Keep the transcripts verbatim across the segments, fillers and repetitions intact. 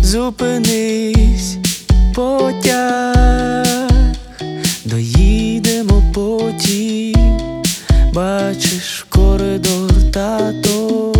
Зупинись, потяг, доїдемо потім. Бачиш, коридор, тато,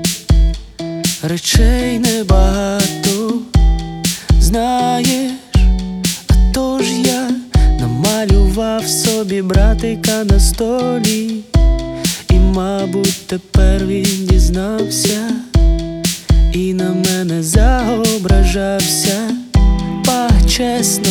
речей небагато, знаєш, а то ж я намалював собі братика на столі. І, мабуть, тепер він дізнався і на мене заображався. Па, чесно,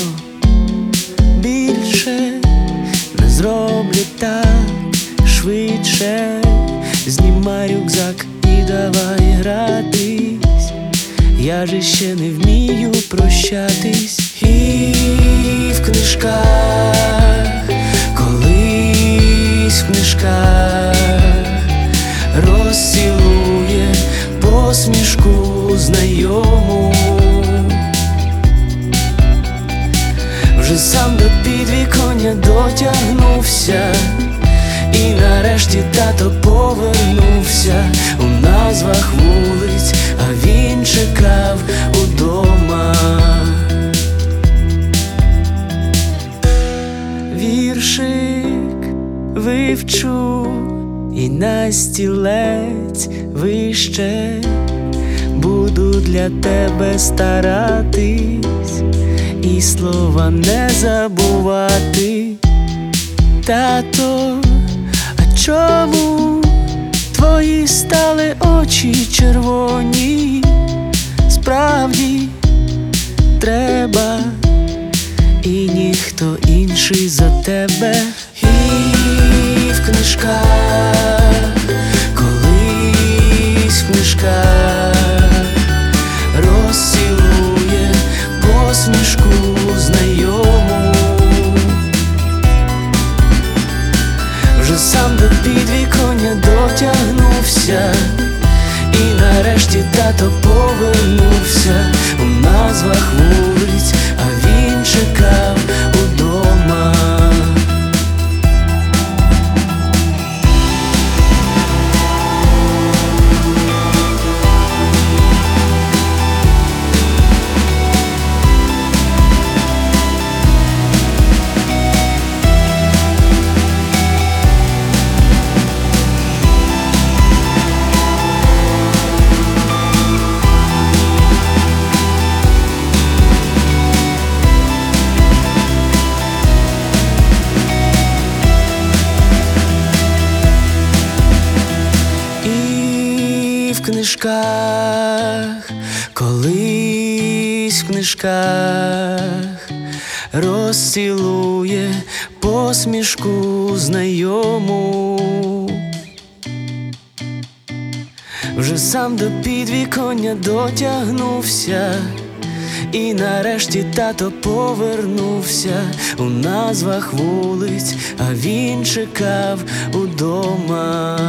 більше не зроблю так, швидше знімай рюкзак і давай гратись. Я же ще не вмію прощатись. І в книжках, колись в книжках розцілує посмішку знайому. Вже сам до підвіконня дотягнувся, і нарешті тато повернувся. У назвах вулиць, а він чекав удома. Віршик вивчу і на стілець вище буду для тебе старатись і слова не забувати. Тато, а чому твої стали очі червоні? Справді треба, і ніхто інший за тебе. І в книжках, колись в книжках розцілує посмішку знайому. Вже сам до підвіконня дотягнувся, і нарешті тато повернувся. У назвах вулиць, а він чекав удома. В книжках, колись в книжках розцілує посмішку знайому. Вже сам до підвіконня дотягнувся, і нарешті тато повернувся. У назвах вулиць, а він чекав удома.